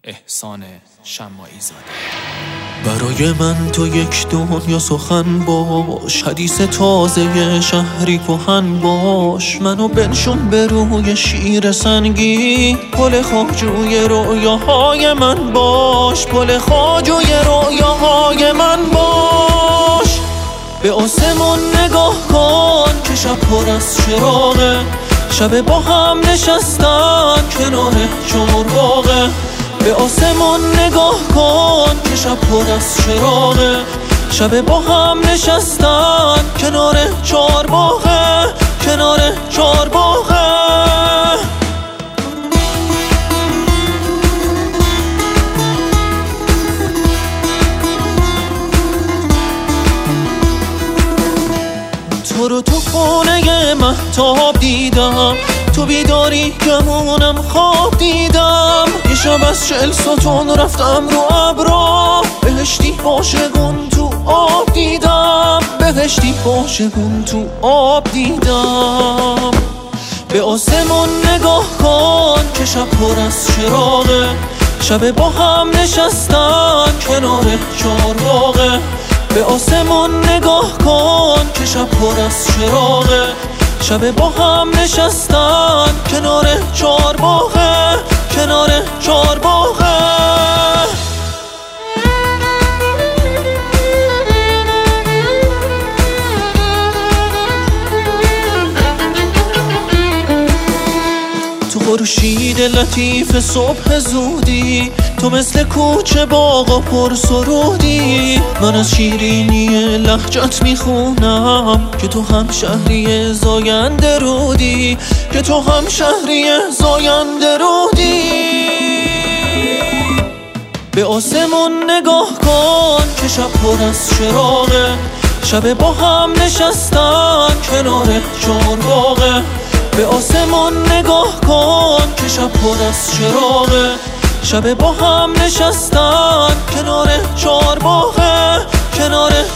احسان شماعی زاده. برای من تو یک دنیا سخن باش، حدیث تازه شهری کهن باش. منو بنشون به روی شیر سنگی، پل خواجوی رویاهای من باش، پل خواجوی رویاهای من باش. به آسمون نگاه کن که شب پر از چراغه، شب با هم نشستن کنار چهارباغه. به آسمون نگاه کن که شب پر از چراغه، شب با هم نشستن کنار چهارباغه، کنار چهارباغه. تو رو تو خانه مهتاب دیدم، تو بیداری گمونم خواب دیدم. یه شب از 40 ستون رفتم رو ابرا، بهشتی عاشقون تو آب دیدم، بهشتی عاشقون تو آب دیدم. به آسمون نگاه کن که شب پر از چراغه، شب با هم نشستن کنار چهارباغه. به آسمون نگاه کن که شب پر از چراغه، شب با هم نشستن کنار چهارباغه، کنار چهارباغه. تو خورشید لطیف صبح زودی، تو مثل کوچه باغ و پر سرودی. من از شیرینی لهجت میخونم که تو هم شهری زاینده رودی، که تو هم شهری زاینده رودی. به آسمون نگاه کن که شب پر از چراغه، شب با هم نشستن کنار چهارباغه. به آسمون نگاه کن که شب پر از چراغه، شب با هم نشستن کنار چهارباغه، کنار